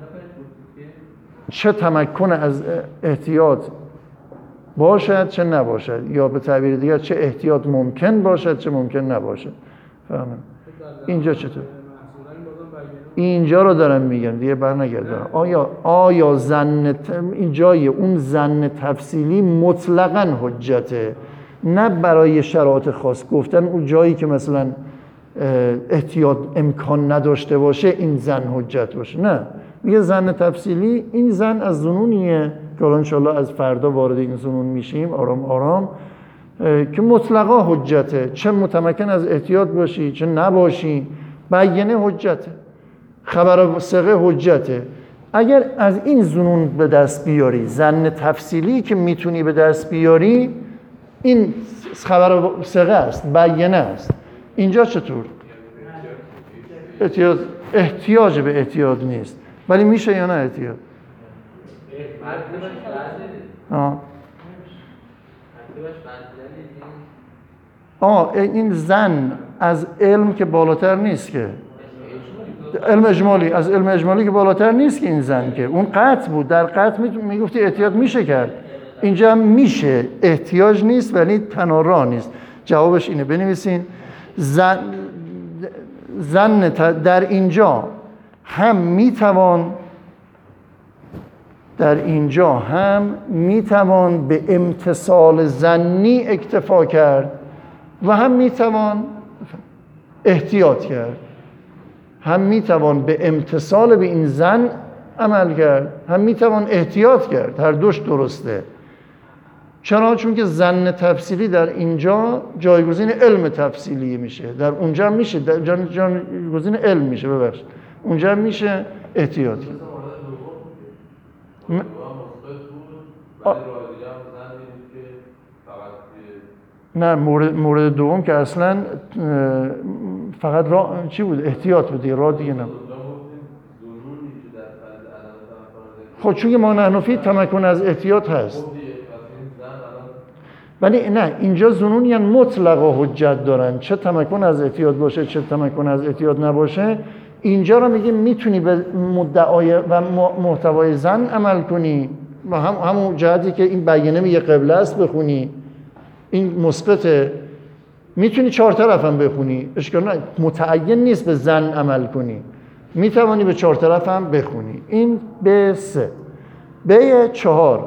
چه تمکن از احتیاط باشد چه نباشد، یا به تعبیر دیگر چه احتیاط ممکن باشد چه ممکن نباشد. فهمم؟ اینجا چطور؟ اینجا رو دارم میگم دیگه، برنگردم. آیا این جای اون ظن تفصیلی مطلقاً حجته، نه برای شرایط خاص گفتن اون جایی که مثلا احتیاط امکان نداشته باشه این ظن حجت باشه. نه، میگه ظن تفصیلی این ظن از ظنونیه که الان انشاءالله از فردا وارد این ظنون میشیم آرام آرام، که مطلقا حجته، چه متمکن از احتیاط باشی چه نباشی. بیینه حجته، خبر ثقه حجته. اگر از این ظنون به دست بیاری، ظن تفصیلی که میتونی به دست بیاری، این خبر ثقه است، بیینه است. اینجا چطور؟ احتیاج به احتیاط نیست، ولی میشه یا نه احتیاط؟ این ظن از علم که بالاتر نیست که علم اجمالی، از علم اجمالی که بالاتر نیست که این ظن، که اون قطع بود. در قطع میگفتی احتیاط میشه کرد، اینجا میشه، احتیاج نیست ولی تنارا نیست. جوابش اینه، بنویسین ظن در اینجا هم میتوان به امتصال ظنی اکتفا کرد و هم میتوان احتیاط کرد. هم میتوان به امتصال به این ظن عمل کرد، هم میتوان احتیاط کرد. هر دوش درسته. چرا؟ چون که ظن تفصیلی در اینجا جایگزین علم تفصیلی میشه، در اونجا میشه جایگزین علم میشه، ببخشید اونجا میشه احتیاط کرد. نه، مورد دوم که اصلا فقط چی بود؟ احتیاط بود، راه دیگه نه. خب چون که مانعنفی تمکن از احتیاط هست، ولی نه، اینجا ظنونی مطلقا حجت دارن، چه تمکن از احتیاط باشه چه تمکن از احتیاط نباشه. اینجا رو میگه میتونی به مدعای و محتوای ظن عمل کنی، همون جهتی که این بیانیه میگه قبله است بخونی، این مسقطه، میتونی چهار طرف هم بخونی، اشکال نه، متعین نیست به ظن عمل کنی، میتوانی به چهار طرف هم بخونی. این به سه. به چهار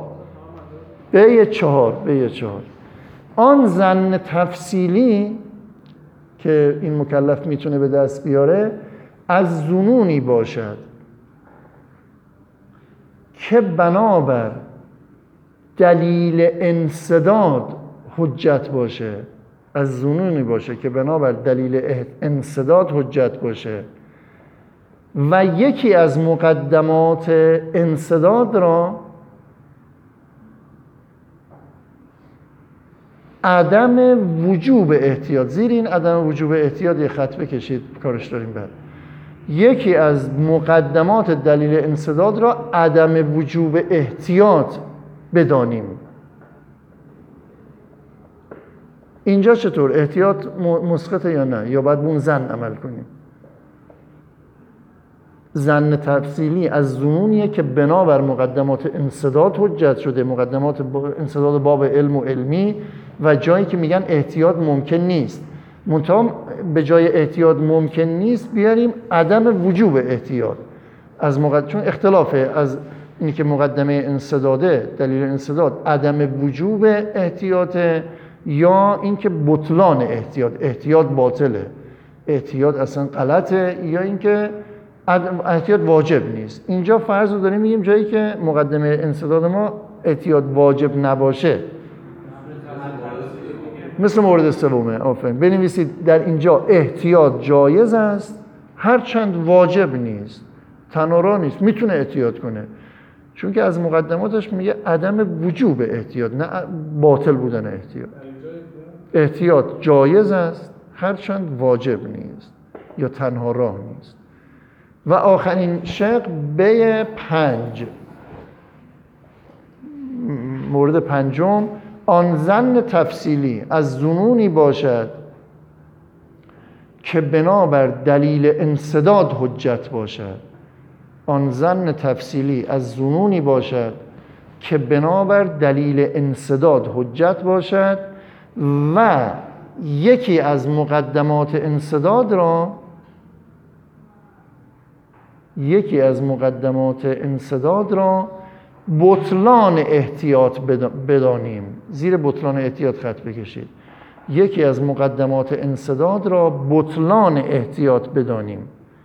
آن ظن تفصیلی که این مکلف میتونه به دست بیاره از ظنونی باشد که بنابر دلیل انسداد حجت باشه، از ظنونی باشه که بنابر دلیل انسداد حجت باشه و یکی از مقدمات انسداد را عدم وجوب احتیاط، زیر این عدم وجوب احتیاط یه خط بکشید کارش داریم بعد. یکی از مقدمات دلیل انسداد را عدم وجوب احتیاط بدانیم. اینجا چطور؟ احتیاط مسقطه یا نه؟ یا باید به اون ظن عمل کنیم؟ ظن تفصیلی از ظنونیه که بنابر مقدمات انسداد حجت شده، مقدمات انسداد باب علم و علمی، و جایی که میگن احتیاط ممکن نیست، منتها به جای احتیاط ممکن نیست بیاریم عدم وجوب احتیاط از چون اختلافه از اینی که مقدمه انسداده، دلیل انسداد عدم وجوب احتیاط یا اینکه بطلان احتیاط باطله، احتیاط اصلا غلطه، یا اینکه احتیاط واجب نیست. اینجا فرض رو داریم میگیم جایی که مقدمه انسداد ما احتیاط واجب نباشه، مثل مورد سومه. آفرین، بنویسید در اینجا احتیاط جایز است هرچند واجب نیست، تنارا نیست، میتونه احتیاط کنه، چون که از مقدماتش میگه عدم وجوب احتیاط، نه باطل بودن احتیاط. احتیاط جایز است هرچند واجب نیست یا تنها راه نیست. و آخرین شق به 5، مورد پنجم، آن ظن تفصیلی از ظنونی باشد که بنابر دلیل انسداد حجت باشد. آن ظن تفصیلی از ظنونی باشد که بنابر دلیل انسداد حجت باشد و یکی از مقدمات انسداد را بطلان احتیاط بدانیم. زیر بطلان احتیاط خط بکشید. یکی از مقدمات انسداد را بطلان احتیاط بدانیم.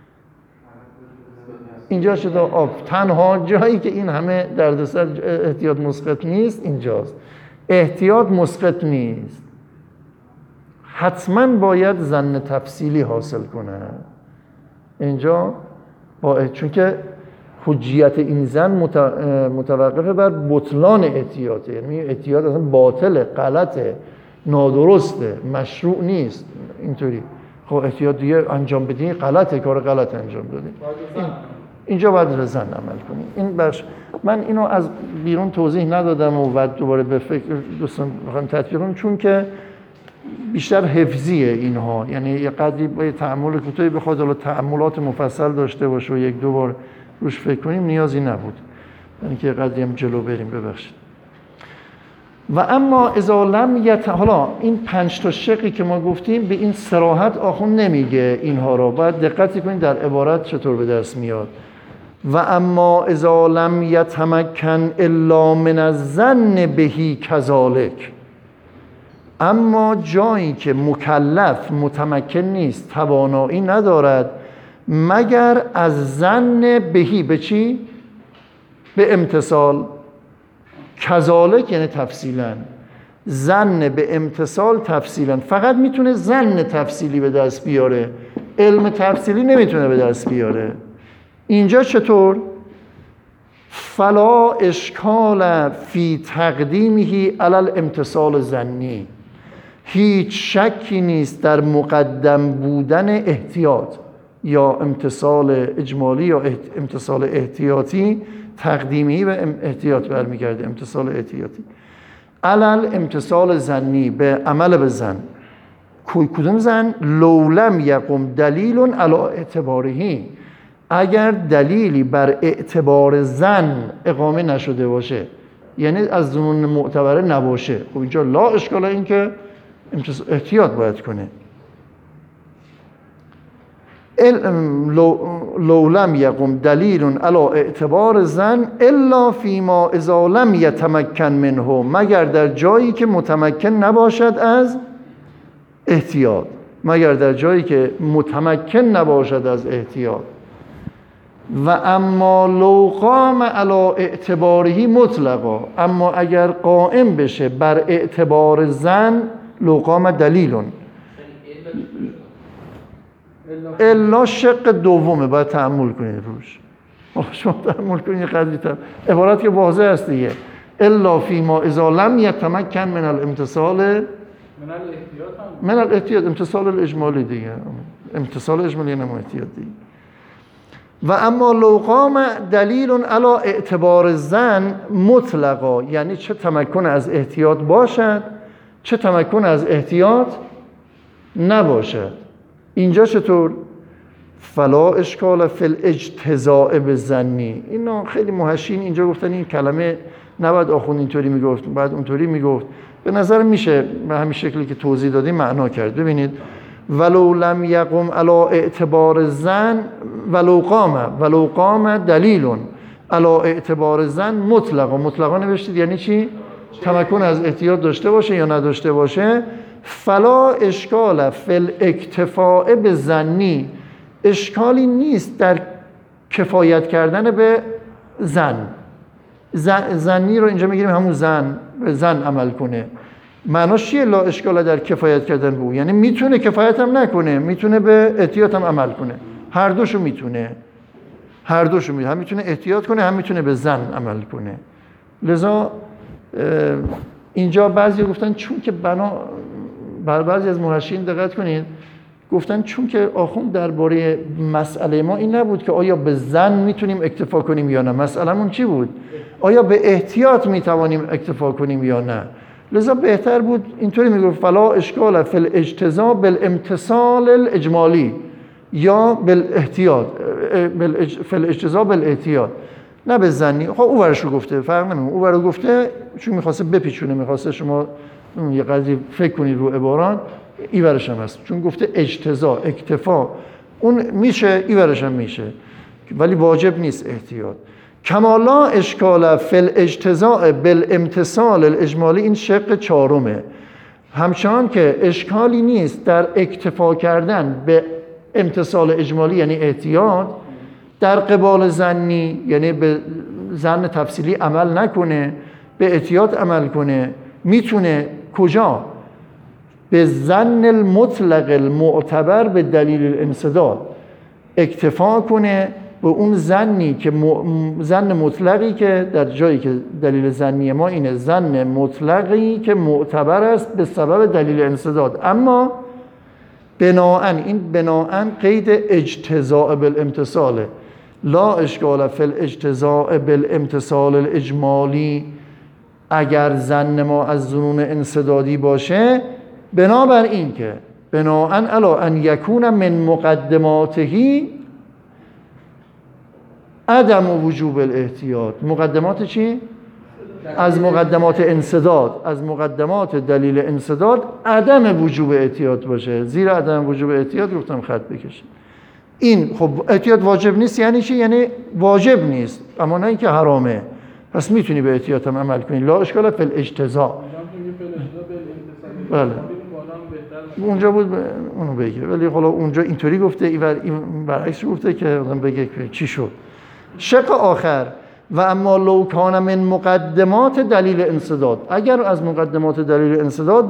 اینجا شده تنها جایی که این همه دردسر احتیاط مسقط نیست اینجاست. احتیاط مسقط نیست، حتما باید ظن تفصیلی حاصل کنه اینجا، چون که حجیت این ظن متوقفه بر بطلان احتیاطه، یعنی احتیاط اصلا باطله، غلطه، نادرسته، مشروع نیست. اینطوری خب احتیاط دیگه انجام بدین غلطه، کار غلط انجام دادی. اینجا باید ظن عمل کنی. این بخش من اینو از بیرون توضیح ندادم و بعد دوباره به فکر دوستان بخوام تطبیق کنم، چون که بیشتر حفظیه اینها، یعنی یه قدری با تأمل کوتاهی بخواد حالا تأملات مفصل داشته باشه و یک دو بار روش فکر کنیم نیازی نبود، یعنی که قدری هم جلو بریم. ببخشید. و اما اذا لم حالا این 5 تا شقی که ما گفتیم به این صراحت آخوند نمیگه اینها رو، باید دقت کنید در عبارت چطور به دست میاد. و اما اذا لم یتمکن الا من الظن بهی کذالک، اما جایی که مکلف متمکن نیست، توانایی ندارد مگر از ظن بهی، به چی؟ به امتصال. کذالک یعنی تفصیلا، ظن به امتصال تفصیلا، فقط میتونه ظن تفصیلی به دست بیاره، علم تفصیلی نمیتونه به دست بیاره. اینجا چطور؟ فلا اشکال فی تقدیمه علی الامتصال ظنی، هیچ شکی نیست در مقدم بودن احتیاط یا امتصال اجمالی یا امتصال احتیاطی، تقدیمی و احتیاط برمیگرده، امتصال احتیاطی علل امتصال ظنی، به عمل به ظن. کدوم ظن؟ لولم یقم دلیل علی اعتبارهی، اگر دلیلی بر اعتبار ظن اقامه نشده باشه، یعنی از ظنون معتبره نباشه، خب اینجا لا اشکال، این که احتیاط باید کنه. لو لم یقم دلیل علی اعتبار ظن الا فیما اذا لم یتمکن منه، مگر در جایی که متمکن نباشد از احتیاط، مگر در جایی که متمکن نباشد از احتیاط. و اما لو قام علی اعتباره مطلقا، اما اگر قائم بشه بر اعتبار زن، لو قام دلیلون، الا شق دومه، باید تأمل کنید روش. شما تأمل کنید قدری عبارت که واضح است دیگه. الا فیما اذا لم یتمکن من الامتصال من الاحتیاط، امتصال الاجمالی دیگه، امتصال اجمالی نه احتیاط دیگه. و اما لو قام دلیل علی اعتبار زن مطلقا، یعنی چه تمکن از احتیاط باشد چه تمکن از احتیاط نباشد. اینجا چطور؟ فلا اشکال فی الاجتزاء بالظنی. اینا خیلی محشین اینجا گفتن این کلمه نباید آخوند اینطوری میگفت، بعد اونطوری میگفت. به نظر میشه به همین شکلی که توضیح دادیم معنا کرد. ببینید ولو لم یقم علی اعتبار زن ولو قام دلیل علی اعتبار زن مطلقا نوشتید، یعنی چی؟ تمکن از احتیاط داشته باشه یا نداشته باشه. فلا اشکال فی الاکتفاء بالظنی، اشکالی نیست در کفایت کردن به زن. زنی رو اینجا میگیریم همون به زن عمل کنه. معناش چیه لا اشکال در کفایت کردن به او؟ یعنی میتونه کفایت هم نکنه، میتونه به احتیاط هم عمل کنه، هر دوشو میتونه، هم میتونه احتیاط کنه هم میتونه به زن عمل کنه. لذا اینجا بعضی گفتن چون که بعضی از محشین دقت کنید گفتن چون که آخوند درباره مسئله ما این نبود که آیا به زن میتونیم اکتفا کنیم یا نه، مسئله‌مون چی بود؟ آیا به احتیاط میتوانیم اکتفا کنیم یا نه. لذا بهتر بود اینطوری میگفت فلا اشکال فی الاجتزاء بالامتصال الاجمالی یا بالاحتیاط، فی الاجتزاء بالاحتیاط، نه به زنی. خب او ورش رو گفته، فرق نمیکنه، او ورش گفته چون میخواسته بپیچونه، میخواسته شما یه قضیه فکر کنید رو عبارات، ای ورش هم هست چون گفته اجتزاء اکتفا، اون میشه ای ورش هم میشه، ولی واجب نیست احتیاط. کما لا اشکال فی الاجتزاء بالامتصال الاجمالی، این شق چهارمه. همچنان که اشکالی نیست در اکتفا کردن به امتصال اجمالی یعنی احتیاط در قبال زنی، یعنی به زن تفصیلی عمل نکنه، به احتیاط عمل کنه. میتونه کجا؟ به زن المطلق المعتبر به دلیل الانسداد اکتفا کنه، به اون زنی که زن مطلقی که در جایی که دلیل زنی ما اینه، زن مطلقی که معتبر است به سبب دلیل انسداد. اما بناءً قید اجتزاء بالامتصال، لا اشکال فی الاجتزاء بالامتصال الاجمالی، اگر زن ما از ظنون انسدادی باشه، بنابر این که بناءً علی ان یکون من مقدماتهی عدم وجوب الاحتیاط. مقدمات چی؟ از مقدمات انسداد، از مقدمات دلیل انسداد عدم وجوب احتیاط باشه. زیر عدم وجوب احتیاط گفتم خط بکشید. این خب احتیاط واجب نیست یعنی چی؟ یعنی واجب نیست اما نه اینکه حرامه، پس میتونی به احتیاط هم عمل کنی. لا اشکال فی الاجتزاء. بله اونجا بود اونو بگه، ولی حالا اونجا اینطوری گفته، این برعکس گفته که آدم بگه چی شد. شق آخر و اما لو کان من مقدمات دلیل انسداد، اگر از مقدمات دلیل انسداد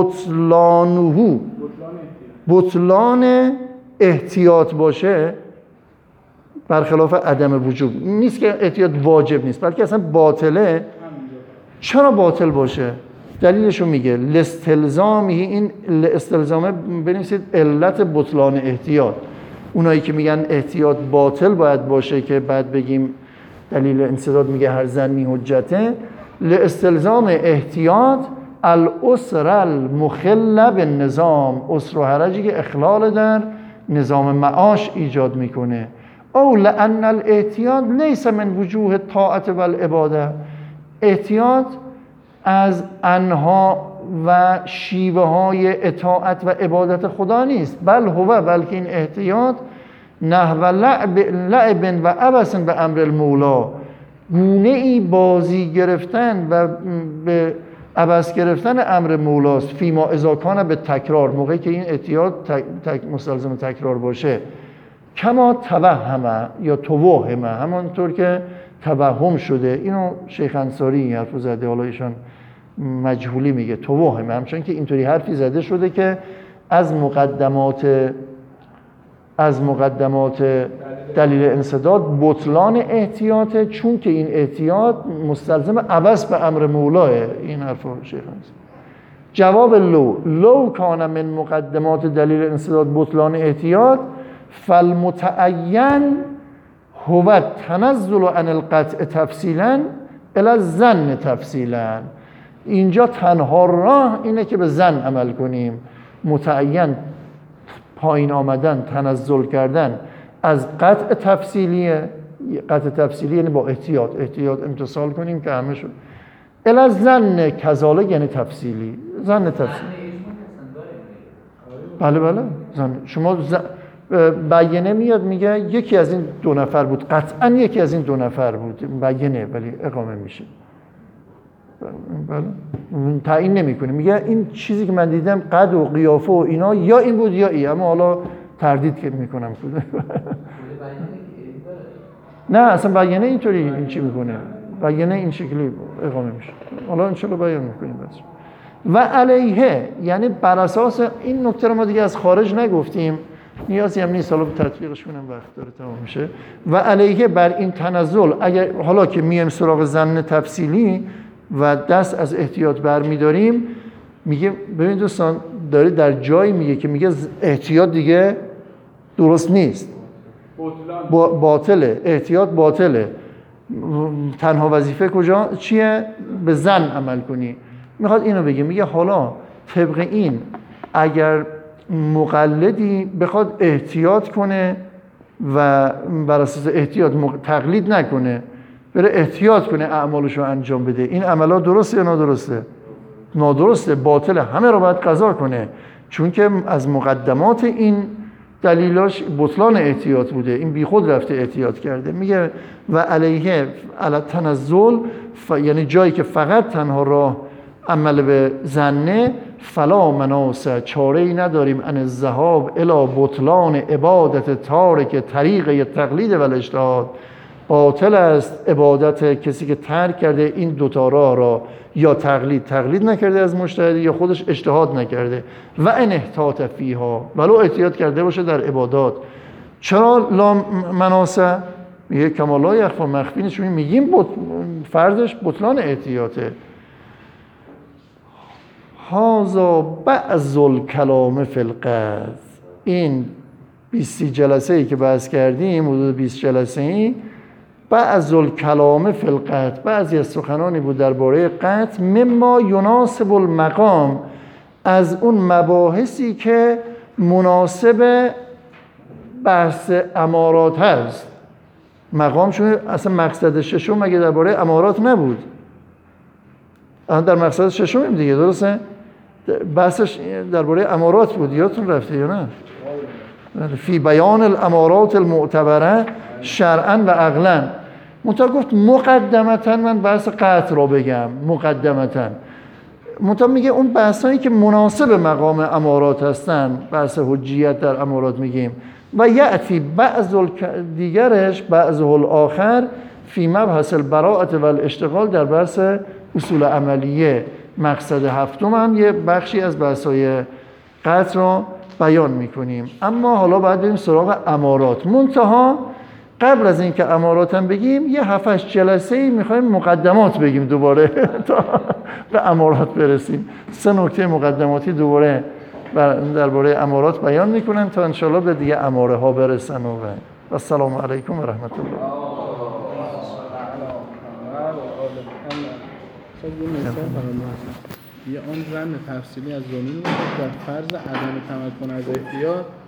بطلان احتیاط باشه، برخلاف عدم وجوب نیست که احتیاط واجب نیست بلکه اصلا باطله. چرا باطل باشه؟ دلیلشو میگه لاستلزامه، این استلزامه بنویسید علت بطلان احتیاط. اونایی که میگن احتیاط باطل باید باشه که بعد بگیم دلیل انسداد میگه هر زنی حجته، لاستلزام احتیاط الاسر المخل بالنظام، اسر و حرجی که اخلال در نظام معاش ایجاد میکنه. او لان الاحتیاط لیس من وجوه الطاعت والعباده، احتیاط از انها و شیوه های اطاعت و عبادت خدا نیست، بلکه این احتیاط نحو لعب و عبث به امر المولا، گونه ای بازی گرفتن و به عبث گرفتن امر مولاست. فیما اذا کان به تکرار، موقعی که این احتیاط مستلزم تکرار باشه. کما توهم یا توهم، همانطور که توهم شده. اینو شیخ انصاری این حرفو زده، حالا ایشان مجهولی میگه توهم، همچون که اینطوری حرفی زده شده که از مقدمات دلیل انسداد بطلان احتیاطه، چون که این احتیاط مستلزم عبث به امر مولاه. این حرفو شیخ انصاری. جواب لو کان من مقدمات دلیل انسداد بطلان احتیاط فالمتعین هو تنزل عن القطع تفصیلا الی الظن تفصیلا. اینجا تنها راه اینه که به ظن عمل کنیم. متعین پایین آمدن، تنزل کردن از قطع تفصیلیه. قطع تفصیلی یعنی با احتیاط امتصال کنیم که همه شد. الی الظن کذالک یعنی تفصیلی. ظن تفصیلی. بله ظن. شما بیانه میاد میگه یکی از این دو نفر بود، قطعا یکی از این دو نفر بود، بیانه ولی اقامه میشه. بله تعیین نمیکنه، میگه این چیزی که من دیدم قد و قیافه و اینا یا این بود یا این، اما حالا تردید که میکنم کدوم. نه اصلا بیانه اینطوری این چی میکنه، بیانه این شکلی اقامه میشه. حالا انشالله بیان میکنیم بس. و علیه یعنی بر اساس این نکته رو ما دیگه از خارج نگفتیم، نیازی هم نیست حالا تطبیقش کنم، وقت داره تمام میشه. و علیه بر این تنزل، اگر حالا که میایم سراغ ظن تفصیلی و دست از احتیاط برمیداریم، میگه ببین دوستان داره در جایی میگه که میگه احتیاط دیگه درست نیست، باطله، احتیاط باطله. تنها وظیفه کجا چیه؟ به ظن عمل کنی. میخواد اینو بگه، میگه حالا طبق این اگر مقلدی بخواد احتیاط کنه و بر اساس احتیاط تقلید نکنه، بره احتیاط کنه اعمالش رو انجام بده، این عملات درسته یا نادرسته؟ نادرسته، باطله، همه رو باید قضا کنه، چون که از مقدمات این دلیلاش بطلان احتیاط بوده، این بیخود رفته احتیاط کرده. میگه و علیه علی تنزل یعنی جایی که فقط تنها راه عمل به ظنه، فلا مناص چاره‌ای نداریم ان الذهاب الی بطلان عبادت تارک طریق تقلید و الاجتهاد. باطل است عبادت کسی که ترک کرده این دوتا راه را، یا تقلید نکرده از مجتهد یا خودش اجتهاد نکرده. و ان احتاط فیها، ولو احتیاط کرده باشه در عبادات. چرا لا مناسه؟ میگه کما لا یخفی مخفی نیست، میگیم فرضش بطلان احتیاطه. هذا بعض الکلام فی القطع. این 20 جلسه ای که بحث کردیم، حدود 20 جلسه ای، بعض الکلام فی القطع، بعضی از سخنانی بود درباره قطع، مما یناسب المقام، از اون مباحثی که مناسب بحث امارات هست. مقام چون اصلا مقصد ششم مگه درباره امارات نبود؟ در مقصد ششم دیگه درسته؟ بحثش درباره امارات بود، یادتون رفته یا نه؟ فی بیان الامارات المعتبره شرعا و عقلا. منتها گفت مقدمتا من بحث قطع را بگم، مقدمتا. منتها میگه اون بحثایی که مناسب مقام امارات هستن، بحث حجیت در امارات میگیم. و یأتی بعض دیگرش بعض الاخر فی مبحث البراءة و الاشتغال، در بحث اصول عملیه. مقصد هفتم هم یه بخشی از بحثای قطع را بیان میکنیم. اما حالا باید بریم سراغ امارات. منتها قبل از اینکه امارات هم بگیم یه 7-8 جلسه ای میخوایم مقدمات بگیم دوباره تا به امارات برسیم. 3 نکته مقدماتی دوباره درباره امارات بیان میکنن تا انشالله به دیگه اماره ها برسن. و السلام علیکم و رحمت الله. یه آن ظن تفصیلی از ظنون در فرض عدم تمکن از احتیاط